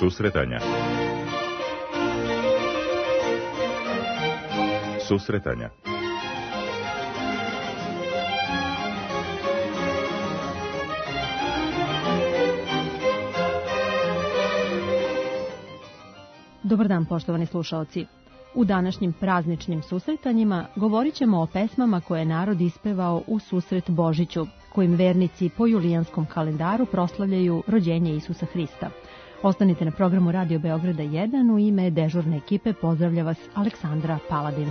Susretanja. Susretanja. Dobar dan, poštovani slušaoci. U današnjim prazničnim susretanjima govorit ćemo o pesmama koje je narod ispevao u susret Božiću, kojim vernici po julijanskom kalendaru proslavljaju rođenje Isusa Hrista. Ostanite na programu Radio Beograda 1, u ime dežurne ekipe pozdravlja vas Aleksandra Paladin.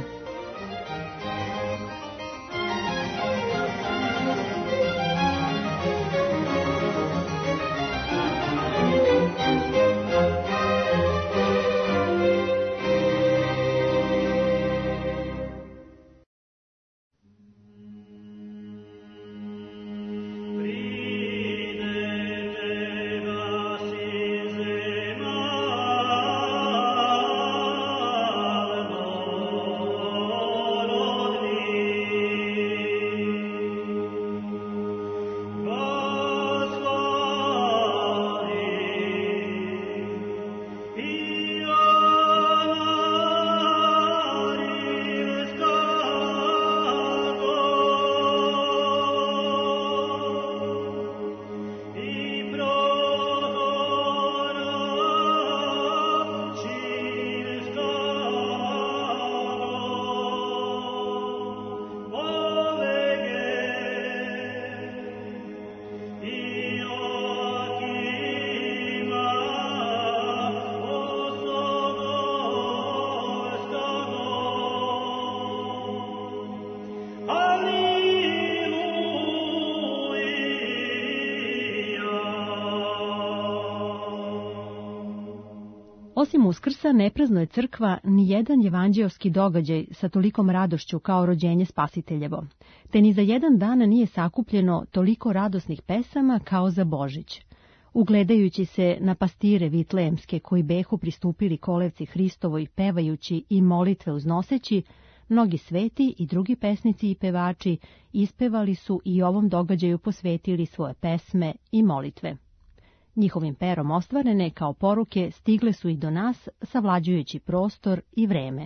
Osim Uskrsa, ne praznuje crkva ni jedan evanđeoski događaj sa tolikom radošću kao rođenje Spasiteljevo, te ni za jedan dan nije sakupljeno toliko radosnih pesama kao za Božić. Ugledajući se na pastire vitlejemske koji behu pristupili kolevci Hristovoj pevajući i molitve uznoseći, mnogi sveti i drugi pesnici i pevači ispevali su i ovom događaju posvetili svoje pesme i molitve. Njihovim perom ostvarene kao poruke stigle su i do nas, savlađujući prostor i vreme.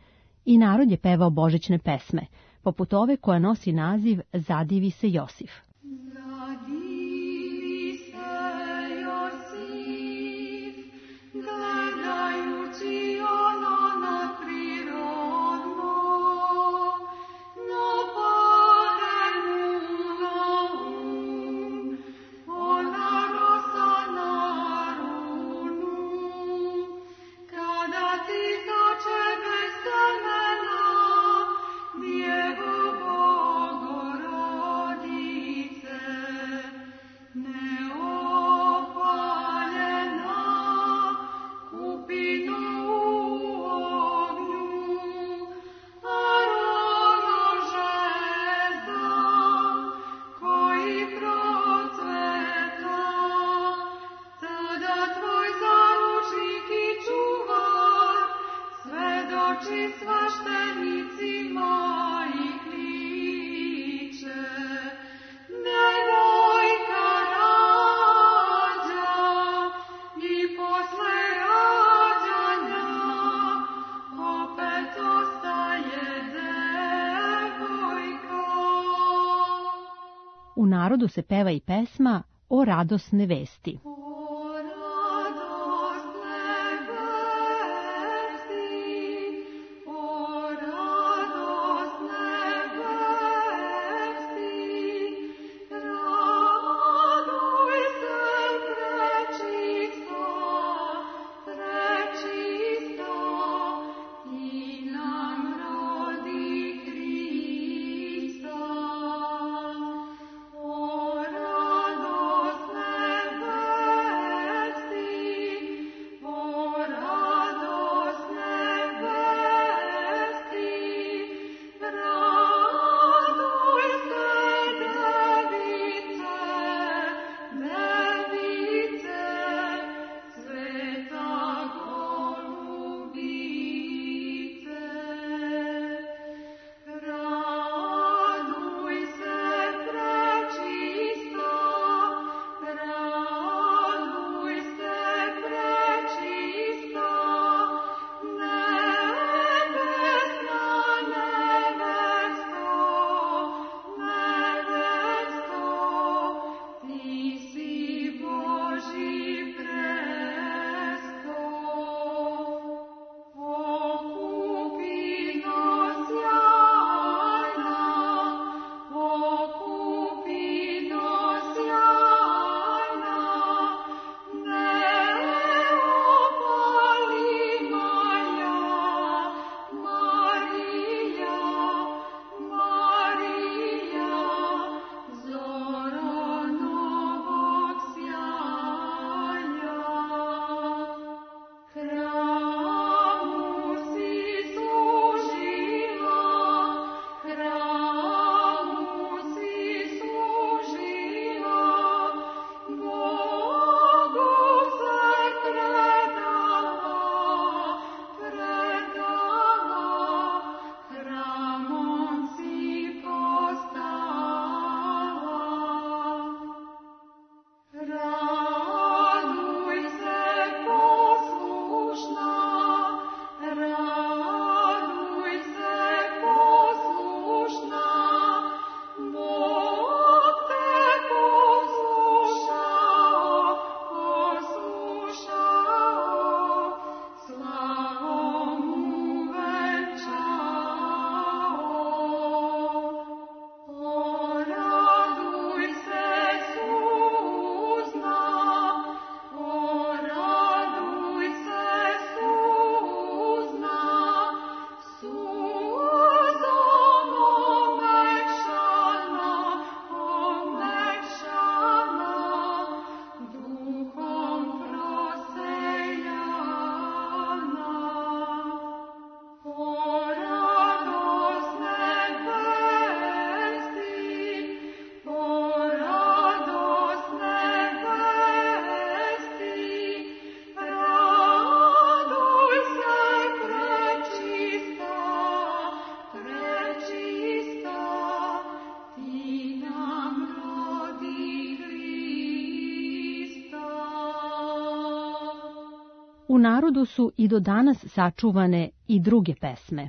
I narod je pevao božićne pesme, poput ove koja nosi naziv Zadivi se Josif. Zadivi se Josif, gledajući ono na prirodno, no pade mu na um, ona rosa na runu, kada ti začebe semena, Djevo Bogorodice, neopaljena, kupinu u ognju, aroma žezda, koji procveta, tada tvoj zaručnik i čuvar, svedoči svaštenicima i kliče, devojka rađa i posle rađanja opet ostaje devojka. U narodu se peva i pesma o radosne vesti. O radosne vesti, o radosne vesti, raduj se prečista, prečista, i nam rodi Hrista. O radosne vesti, U narodu su i do danas sačuvane i druge pesme.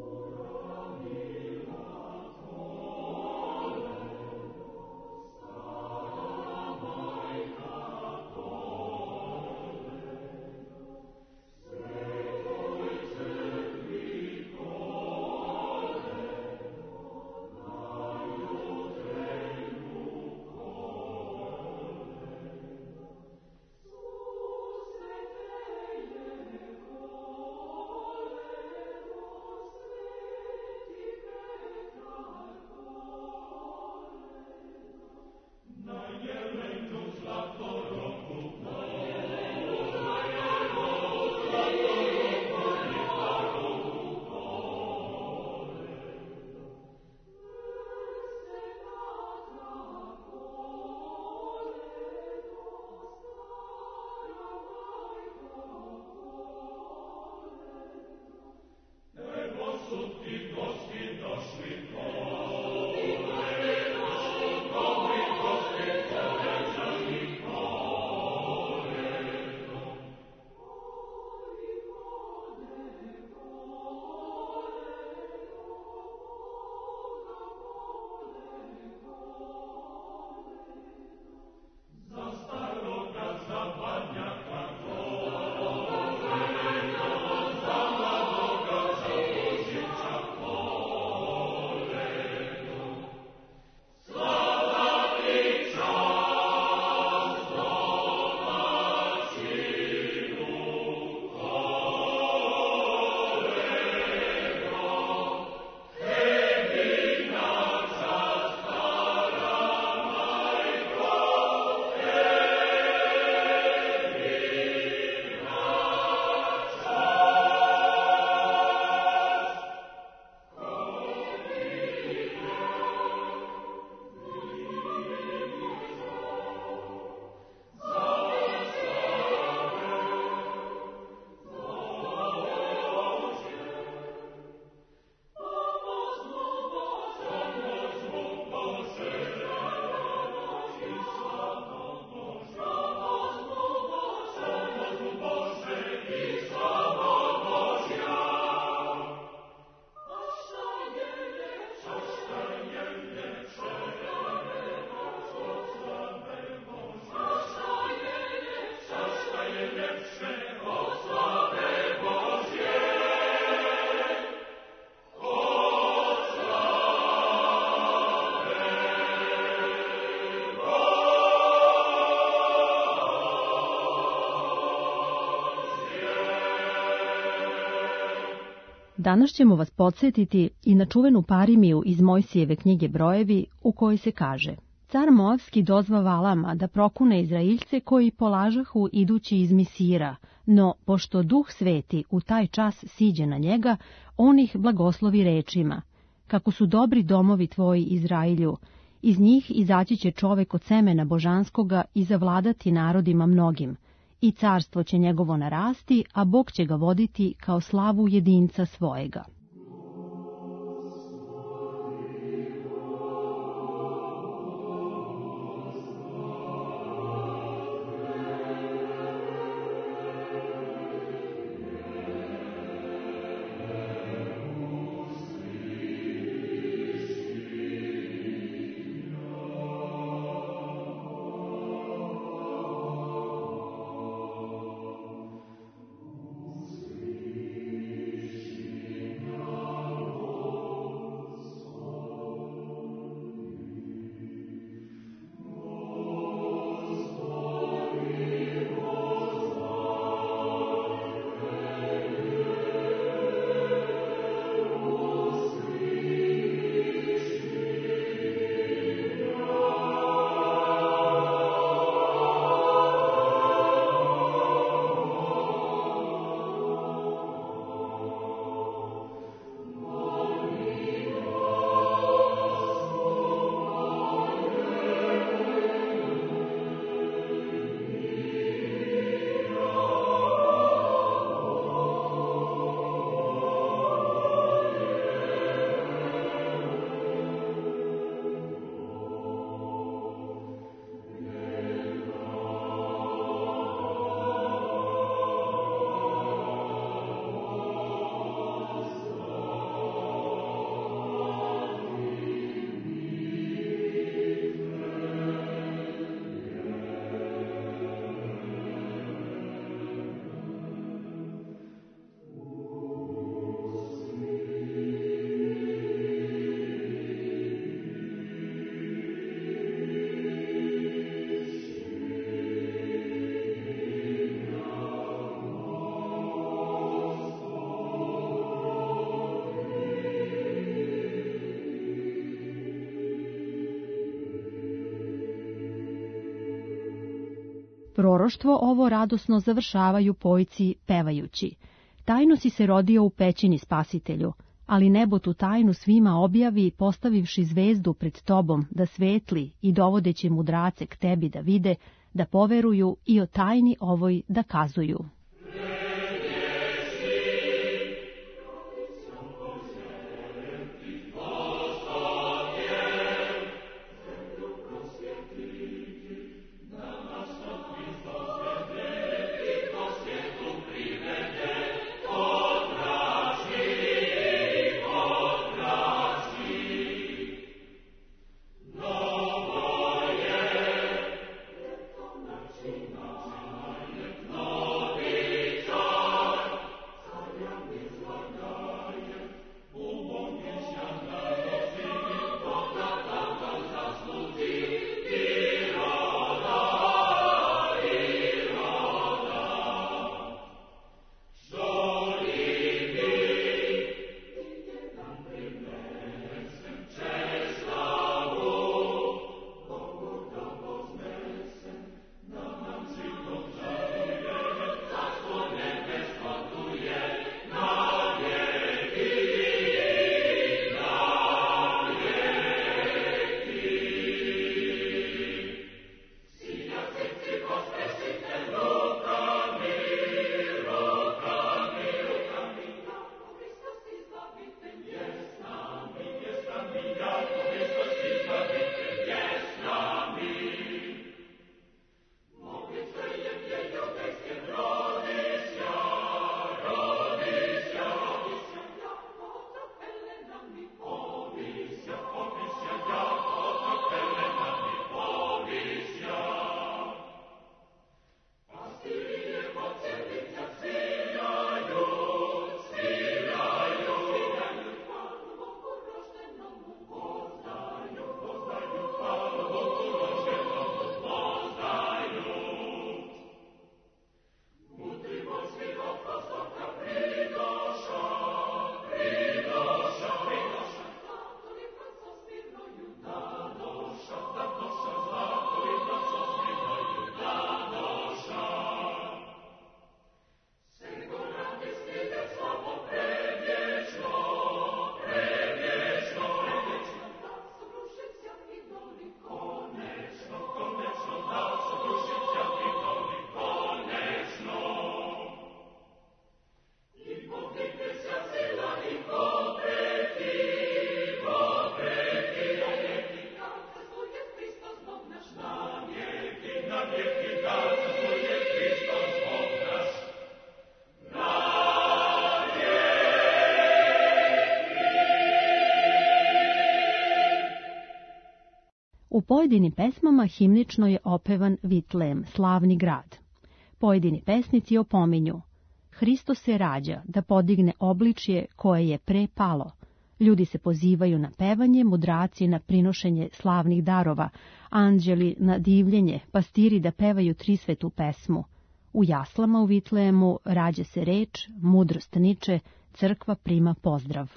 Danas ćemo vas podsjetiti i na čuvenu parimiju iz Mojsijeve knjige Brojevi u kojoj se kaže: Car Moavski dozva Valama da prokune Izraeljce koji polažahu idući iz Misira, no pošto Duh Sveti u taj čas siđe na njega, on ih blagoslovi rečima: Kako su dobri domovi tvoji, Izrailju, iz njih izaći će čovek od semena božanskoga i zavladati narodima mnogim, i carstvo će njegovo narasti, a Bog će ga voditi kao slavu jedinca svojega. Proroštvo ovo radosno završavaju poljci pevajući. Tajno si se rodio u pećini, Spasitelju, ali nebo tu tajnu svima objavi, postavivši zvezdu pred tobom da svetli i dovodeći mudrace k tebi da vide, da poveruju i o tajni ovoj da kazuju. U pojedinim pesmama himnično je opevan Vitlem, slavni grad. Pojedini pesnici opominju: Hristos se rađa da podigne obličje koje je pre palo. Ljudi se pozivaju na pevanje, mudraci na prinošenje slavnih darova, anđeli na divljenje, pastiri da pevaju trisvetu pesmu. U jaslama u Vitlemu rađa se reč, mudrost niče, crkva prima pozdrav.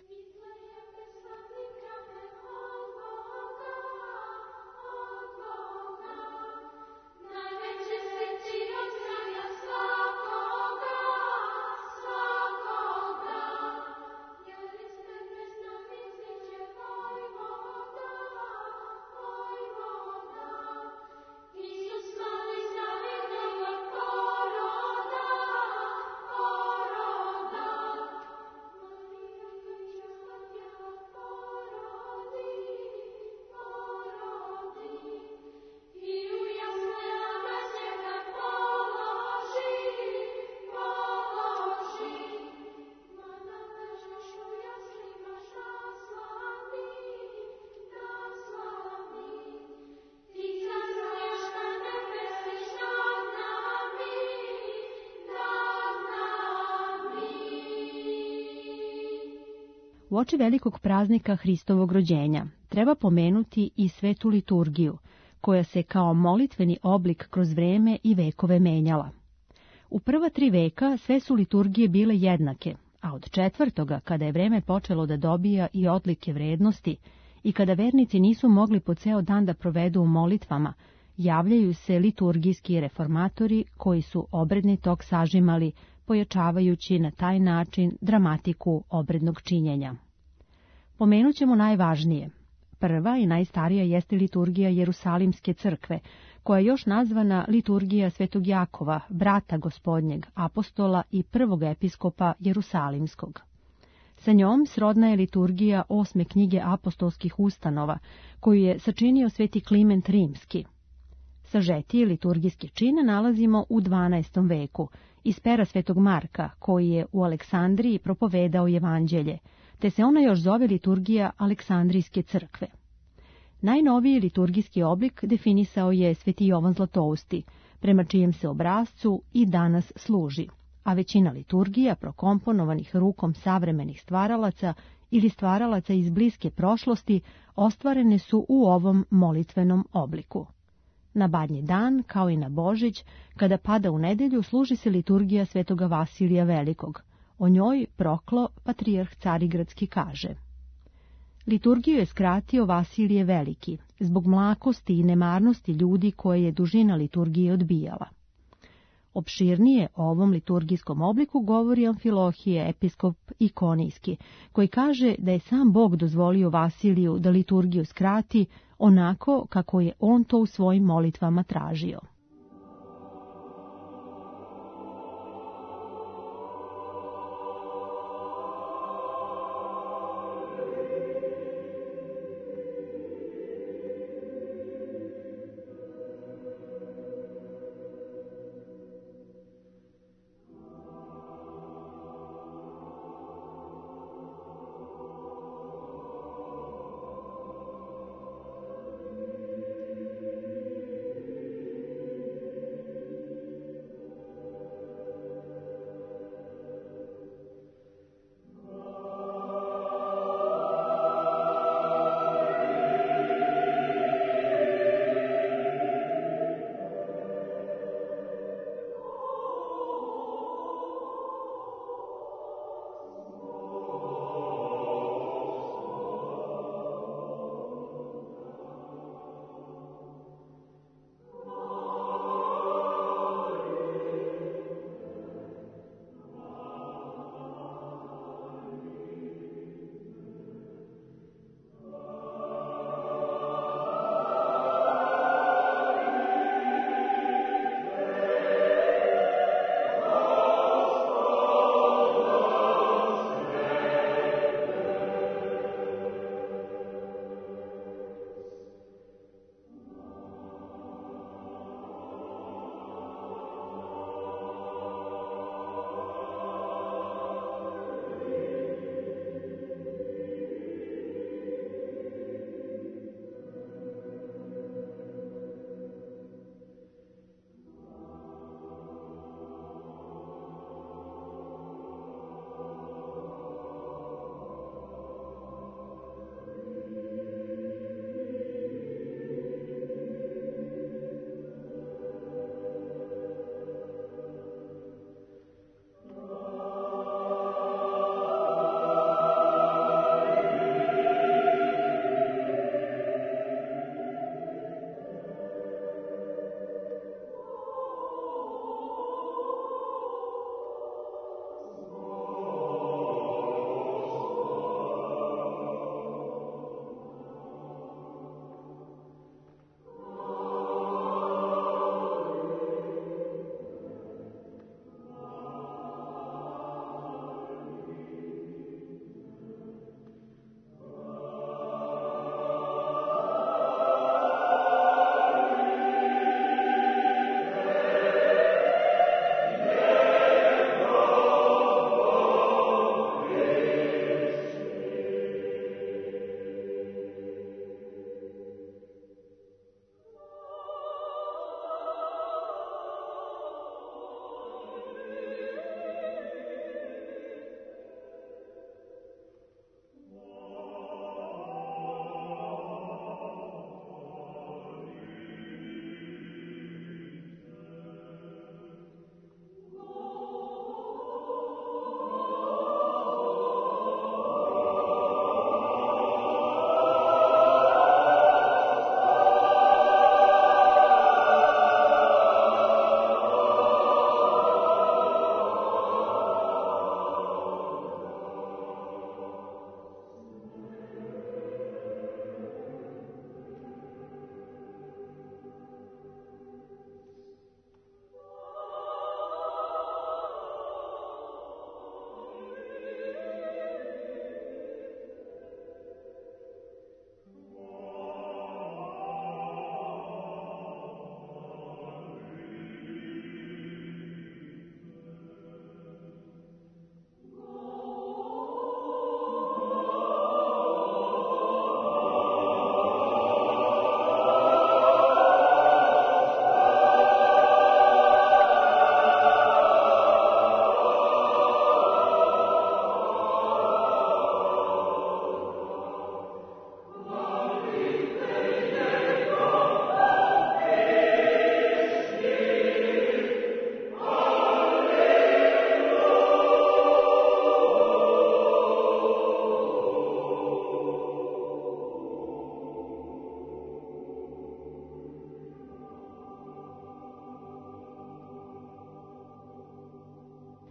Uoči velikog praznika Hristovog rođenja treba pomenuti i svetu liturgiju, koja se kao molitveni oblik kroz vreme i vekove menjala. U prva 3 veka sve su liturgije bile jednake, a od 4., kada je vreme počelo da dobija i odlike vrednosti i kada vernici nisu mogli po ceo dan da provedu u molitvama, javljaju se liturgijski reformatori koji su obredni tok sažimali, pojačavajući na taj način dramatiku obrednog činjenja. Pomenut ćemo najvažnije. Prva i najstarija jeste liturgija Jerusalimske crkve, koja je još nazvana liturgija Svetog Jakova, brata Gospodnjeg, apostola i prvog episkopa Jerusalimskog. Sa njom srodna je liturgija 8. knjige apostolskih ustanova, koju je sačinio sveti Kliment Rimski. Sažetiji liturgijski čin nalazimo u 12. veku, iz pera svetog Marka, koji je u Aleksandriji propovedao evanđelje, te se ona još zove liturgija Aleksandrijske crkve. Najnoviji liturgijski oblik definisao je sveti Jovan Zlatousti, prema čijem se obrascu i danas služi, a većina liturgija prokomponovanih rukom savremenih stvaralaca ili stvaralaca iz bliske prošlosti ostvarene su u ovom molitvenom obliku. Na Badnji dan, kao i na Božić, kada pada u nedelju, služi se liturgija svetoga Vasilija Velikog. O njoj Proklo, patrijarh Carigradski, kaže: liturgiju je skratio Vasilije Veliki, zbog mlakosti i nemarnosti ljudi koje je dužina liturgije odbijala. Opširnije o ovom liturgijskom obliku govori Amfilohije, episkop Ikonijski, koji kaže da je sam Bog dozvolio Vasiliju da liturgiju skrati onako kako je on to u svojim molitvama tražio.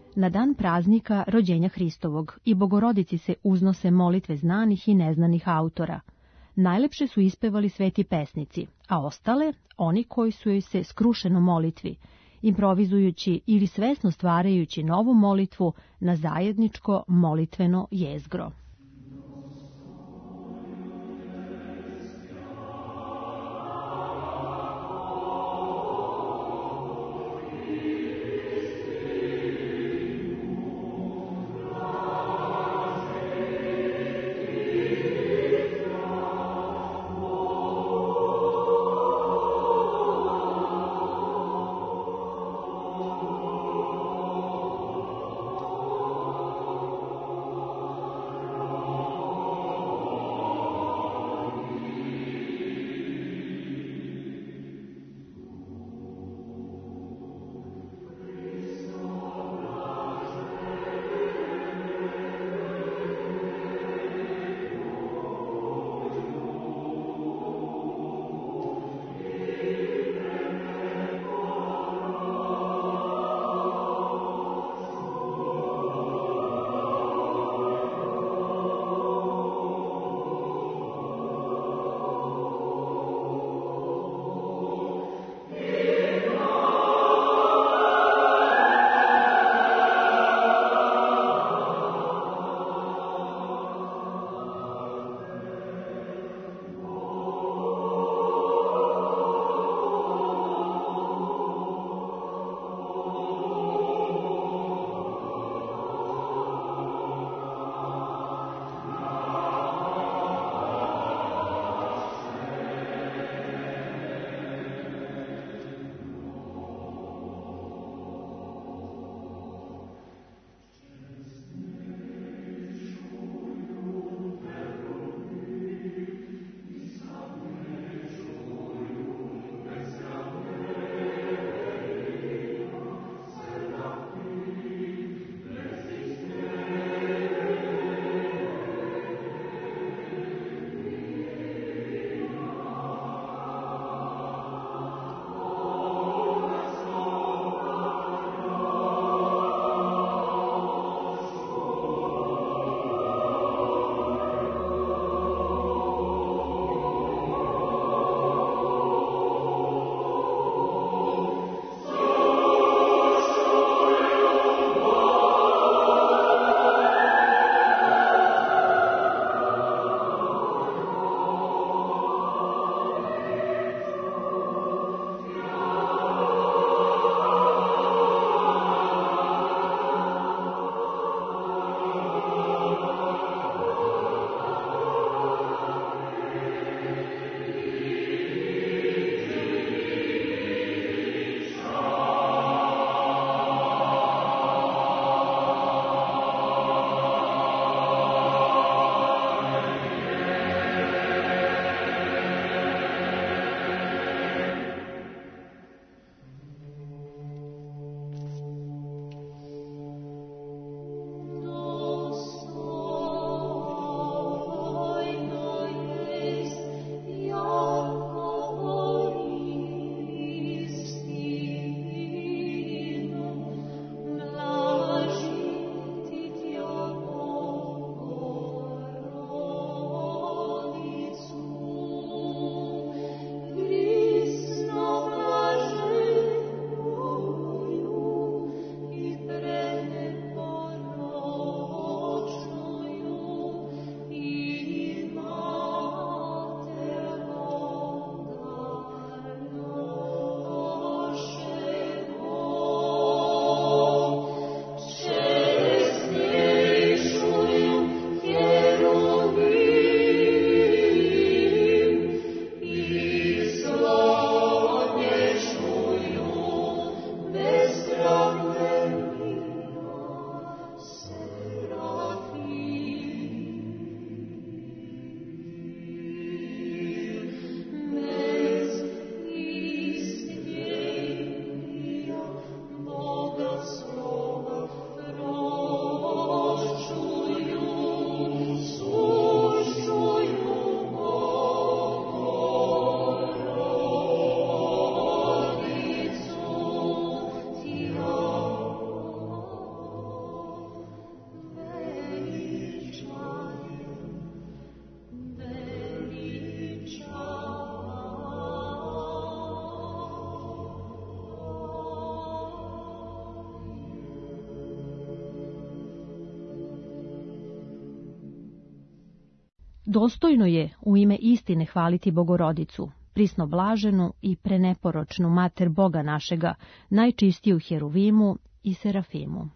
Na dan praznika rođenja Hristovog i Bogorodici se uznose molitve znanih i neznanih autora. Najlepše su ispevali sveti pesnici, a ostale oni koji su joj se skrušeno molitvi, improvizujući ili svesno stvarajući novu molitvu na zajedničko molitveno jezgro. Dostojno je u ime istine hvaliti Bogorodicu, prisno blaženu i preneporočnu mater Boga našega, najčistiju Heruvimu i Serafimu.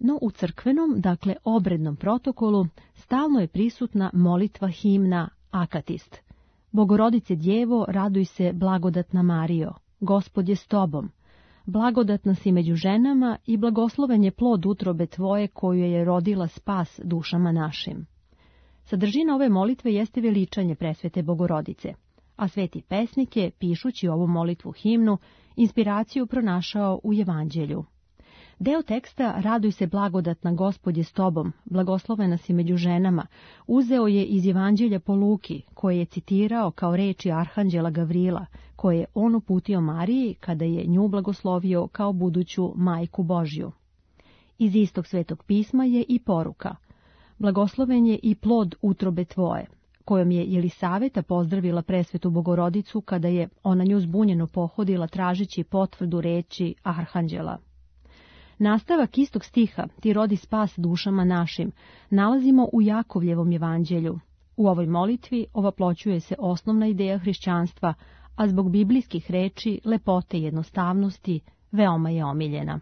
No u crkvenom, dakle obrednom protokolu, stalno je prisutna molitva himna Akatist. Bogorodice Djevo, raduj se blagodatna Marijo, Gospod je s tobom. Blagodatna si među ženama i blagosloven je plod utrobe tvoje koju je rodila spas dušama našim. Sadržina ove molitve jeste veličanje presvete Bogorodice, a sveti pesnik je, pišući ovu molitvu himnu, inspiraciju pronašao u Evanđelju. Deo teksta Raduj se blagodatna Gospod je s tobom, blagoslovena si među ženama, uzeo je iz Evanđelja po Luki, koje je citirao kao reči arhanđela Gavrila, koje je on uputio Mariji kada je nju blagoslovio kao buduću majku Božju. Iz istog svetog pisma je i poruka: blagosloven je i plod utrobe tvoje, kojom je Jelisaveta pozdravila presvetu Bogorodicu kada je ona nju zbunjeno pohodila tražeći potvrdu reči arhanđela. Nastavak istog stiha, ti rodi spas dušama našim, nalazimo u Jakovljevom evanđelju. U ovoj molitvi ovaploćuje se osnovna ideja hrišćanstva, a zbog biblijskih reči, lepote i jednostavnosti, veoma je omiljena.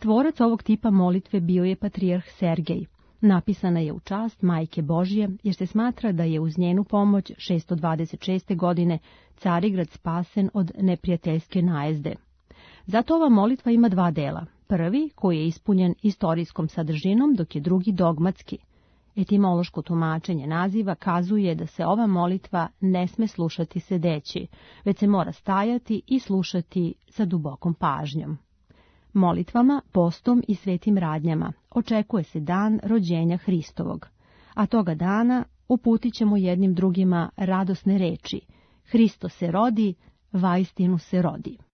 Tvorac ovog tipa molitve bio je patrijarh Sergej. Napisana je u čast Majke Božje, jer se smatra da je uz njenu pomoć 626. godine Carigrad spasen od neprijateljske najezde. Zato ova molitva ima dva dela. Prvi, koji je ispunjen istorijskom sadržinom, dok je drugi dogmatski. Etimološko tumačenje naziva kazuje da se ova molitva ne sme slušati sedeći, već se mora stajati i slušati sa dubokom pažnjom. Molitvama, postom i svetim radnjama očekuje se dan rođenja Hristovog, a toga dana uputit ćemo jednim drugima radosne reči: Hristo se rodi, vaistinu se rodi.